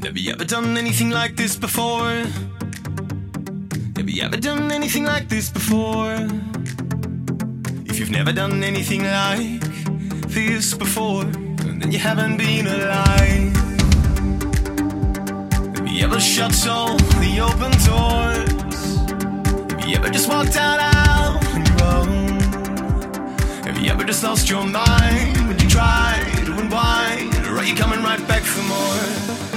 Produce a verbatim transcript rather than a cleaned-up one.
Have you ever done anything like this before? Have you ever done anything like this before? If you've never done anything like this before, then you haven't been alive. Have you ever shut all the open doors? Have you ever just walked out on your own? Have you ever just lost your mind when you try to unwind? Or are you coming right back for more?